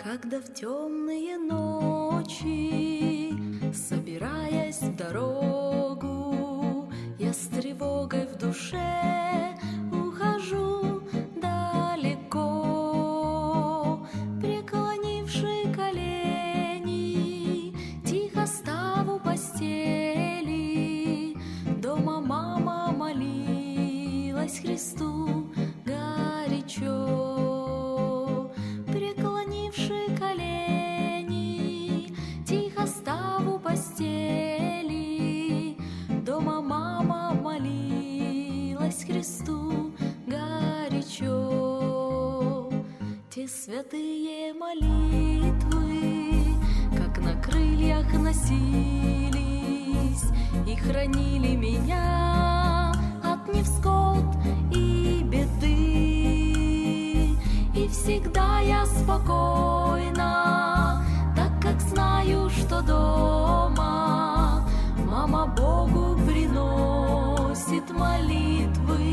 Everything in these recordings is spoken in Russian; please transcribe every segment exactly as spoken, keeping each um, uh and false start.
Когда в темные ночи, собираясь в дорогу, я с тревогой в душе ухожу далеко, преклонивши колени, тихо став у постели. Дома мама молилась Христу горячо. Дома мама молилась Христу горячо. Те святые молитвы, как на крыльях носились и хранили меня от невзгод и беды. И всегда я спокойна, так как знаю, что дома мама Богу приносит молитвы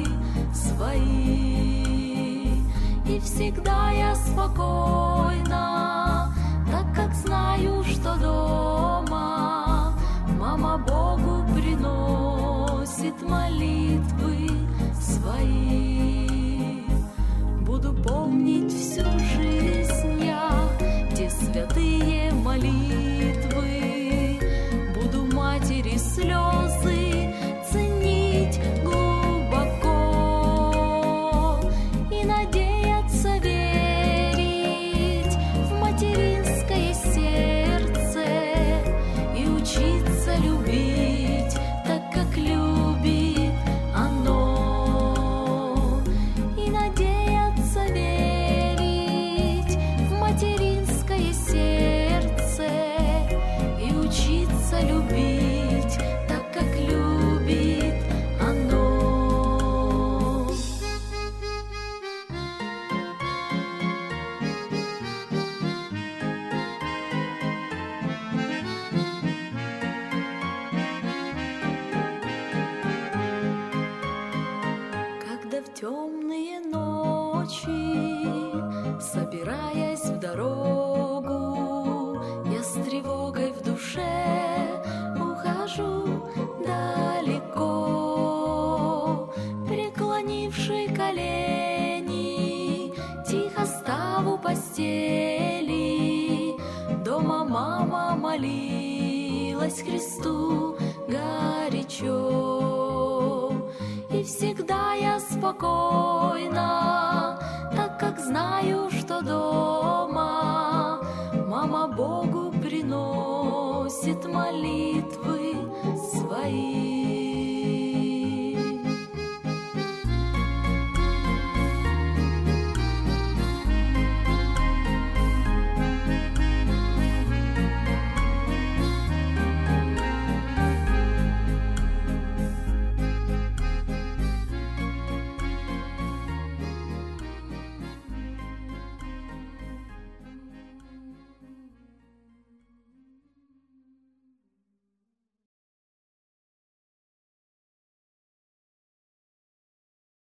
свои. И всегда я спокойна, так как знаю, что дома мама Богу приносит молитвы свои. Буду помнить всю жизнь я те святые молитвы, буду матери слезы ценить глубоко и надеяться верить в материнское сердце и учиться любить так, как любит оно. И надеяться верить в материнское сердце и учиться любить так, как любит оно. Когда в темные ночи, собираясь в дорогу, я с тревогой в душе ухожу далеко, преклонивши колени, тихо став у постели. Дома мама молилась Христу горячо. И всегда я спокойна, так как знаю, что дома мама Богу приносит молитвы